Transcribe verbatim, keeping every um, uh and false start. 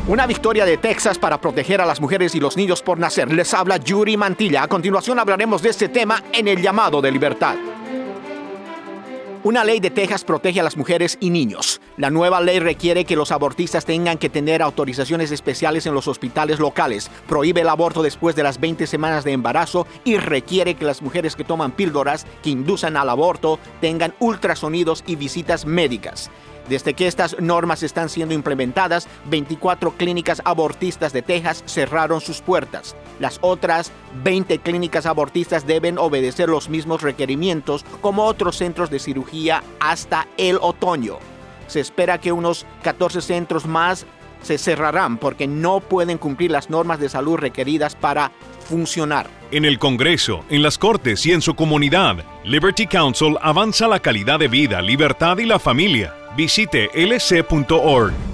Una victoria de Texas para proteger a las mujeres y los niños por nacer. Les habla Yuri Mantilla. A continuación hablaremos de este tema en el llamado de libertad. Una ley de Texas protege a las mujeres y niños. La nueva ley requiere que los abortistas tengan que tener autorizaciones especiales en los hospitales locales, prohíbe el aborto después de las veinte semanas de embarazo y requiere que las mujeres que toman píldoras que inducen al aborto tengan ultrasonidos y visitas médicas. Desde que estas normas están siendo implementadas, veinticuatro clínicas abortistas de Texas cerraron sus puertas. Las otras veinte clínicas abortistas deben obedecer los mismos requerimientos como otros centros de cirugía hasta el otoño. Se espera que unos catorce centros más se cerrarán porque no pueden cumplir las normas de salud requeridas para funcionar. En el Congreso, en las Cortes y en su comunidad, Liberty Counsel avanza la calidad de vida, libertad y la familia. Visite L C punto org.